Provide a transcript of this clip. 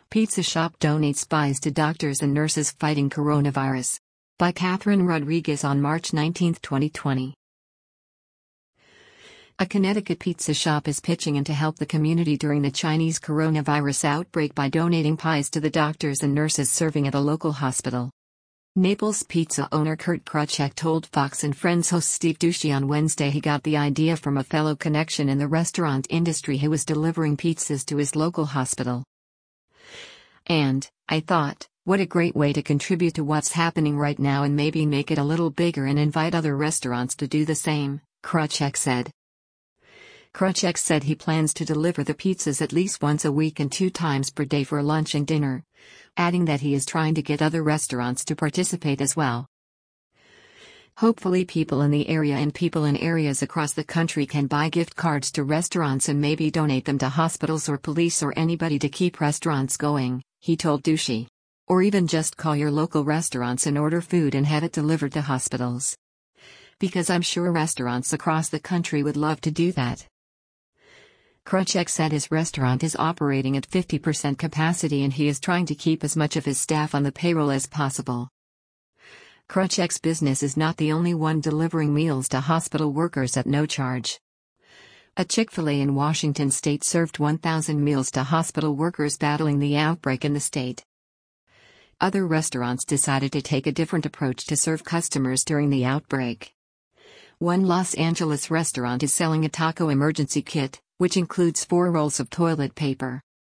Pizza shop donates pies to doctors and nurses fighting coronavirus. By Catherine Rodriguez on March 19, 2020. A Connecticut pizza shop is pitching in to help the community during the Chinese coronavirus outbreak by donating pies to the doctors and nurses serving at a local hospital. Naples Pizza owner Kurt Krawczyk told Fox and Friends host Steve Doocy on Wednesday he got the idea from a fellow connection in the restaurant industry who was delivering pizzas to his local hospital. And, I thought, what a great way to contribute to what's happening right now and maybe make it a little bigger and invite other restaurants to do the same, Krawczyk said. Krawczyk said he plans to deliver the pizzas at least once a week and 2 times per day for lunch and dinner, adding that he is trying to get other restaurants to participate as well. Hopefully people in the area and people in areas across the country can buy gift cards to restaurants and maybe donate them to hospitals or police or anybody to keep restaurants going, he told Doocy. Or even just call your local restaurants and order food and have it delivered to hospitals. Because I'm sure restaurants across the country would love to do that. Krawczyk said his restaurant is operating at 50% capacity and he is trying to keep as much of his staff on the payroll as possible. Krawczyk's business is not the only one delivering meals to hospital workers at no charge. A Chick-fil-A in Washington state served 1,000 meals to hospital workers battling the outbreak in the state. Other restaurants decided to take a different approach to serve customers during the outbreak. One Los Angeles restaurant is selling a taco emergency kit, which includes 4 rolls of toilet paper,